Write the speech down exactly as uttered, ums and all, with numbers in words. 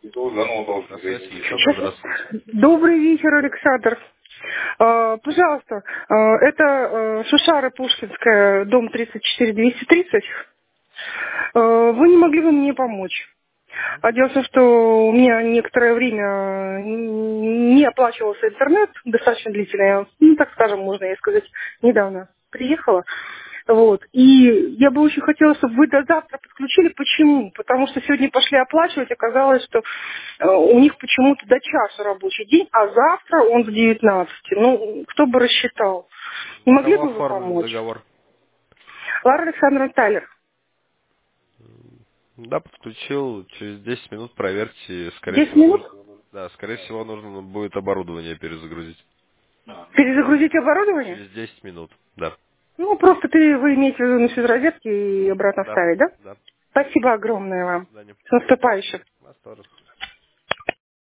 На связи Александр, Сейчас. здравствуйте. Добрый вечер, Александр. А, пожалуйста, а, это а, Шушара Пушкинская, дом тридцать четыре двести тридцать. А, вы не могли бы мне помочь? А дело в том, что у меня некоторое время не оплачивался интернет, достаточно длительное, ну, так скажем, можно и сказать, недавно приехала. Вот. И я бы очень хотела, чтобы вы до завтра подключили. Почему? Потому что сегодня пошли оплачивать, оказалось, что э, у них почему-то до часа рабочий день, а завтра он с девятнадцати. Ну, кто бы рассчитал? Не На могли кого бы вы оформлен помочь? договор? Лара Александровна Тайлер. Да, подключил. Через десять минут проверьте. Скорее десять всего, минут? нужно, да, скорее всего, нужно будет оборудование перезагрузить. Перезагрузить оборудование? Через десять минут. Да. Ну, просто ты, вы имеете в виду на физрозетке и обратно Да. вставить, да? Да. Спасибо огромное До вам. свидания. С наступающим. Вас тоже.